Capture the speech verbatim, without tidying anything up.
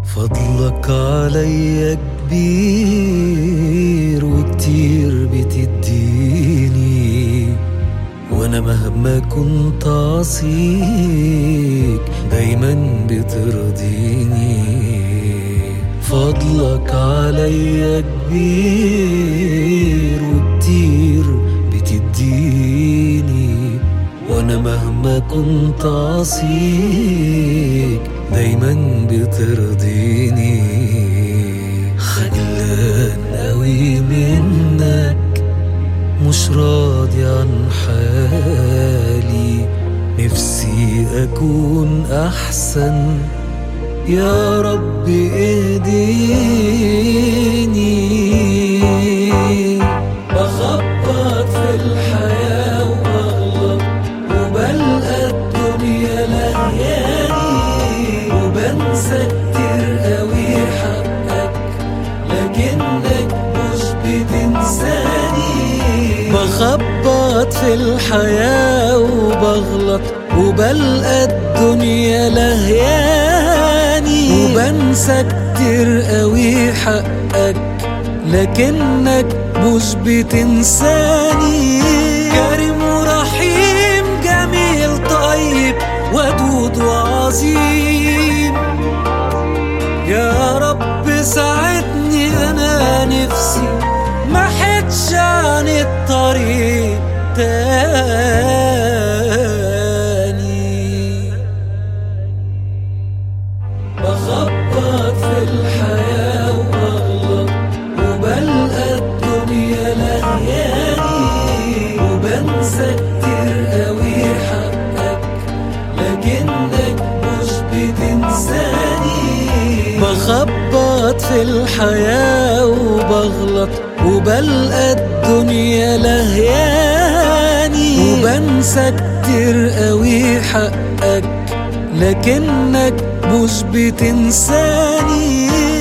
فضلك عليا كبير وكتير بتديني، وانا مهما كنت عصيك دايما بترضيني. فضلك عليا كبير وكتير بتديني، وانا مهما كنت عصيك دايما بترضيني. خجلان قوي منك مش راضي عن حالي، نفسي اكون احسن يا رب اهديني. بخبط في الحياة وبغلط وبلقى الدنيا لهياني، وبنسى كتير قوي حقك لكنك مش بتنساني. بخبط في الحياة وبغلط وبلقى الدنيا لهياني، وبنسى كتير قوي حقك لكنك مش بتنساني. كريم ورحيم جميل طيب ودود وعظيم، يا رب ساعدني انا نفسي ما حدش عن الطريق تاني. بخبط في الحياة وبغلط وبلقى الدنيا لهياني، وبنسى كتير قوي حقك لكنك مش بتنساني. بخبط في الحياة وبغلط وبلقى الدنيا لهياني، وبنسى كتير قوي حقك لكنك مش بتنساني.